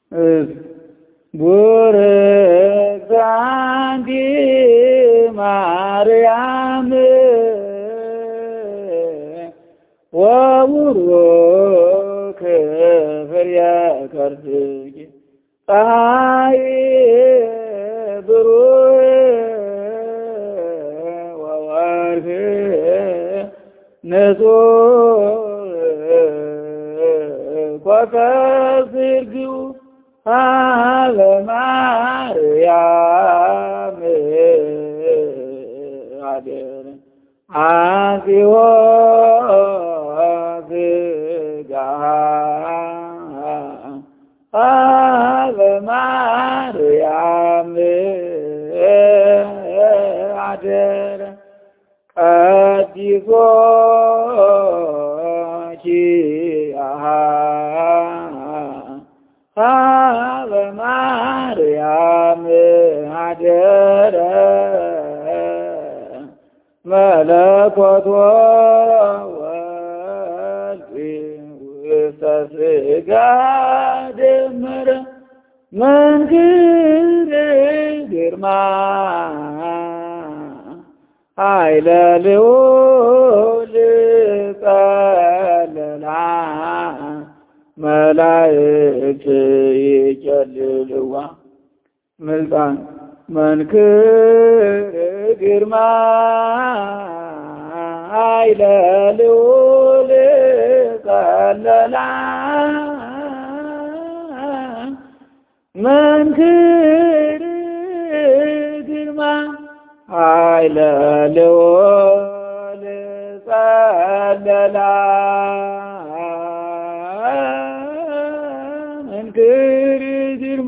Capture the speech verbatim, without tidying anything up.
ቡርክት አንቲ ማርያም ወቡሩክ ፍሬ ከርሥኪ ፀሐይ ብሩህ ወወርኅ ንጹሕ ኮከብርግው ሀበ ማርያም አደረ አዚሆ ዝጋሃ ሀበ ማርያም አደረ ቀዲሶ ኪያሃ ሀበ ማርያም አደረ መለኮቶ ወልድ ውስተ ሥጋ ደመረ መንክር ግርማ ኃይለ ልዑል ጸለላ መላእክት ይጨልልዋ ምልጣን መንክር ግርማ ኃይለ ልዑል ጸለላ መንክር ግርማ ኃይለ ልዑል ጸለላ መንክር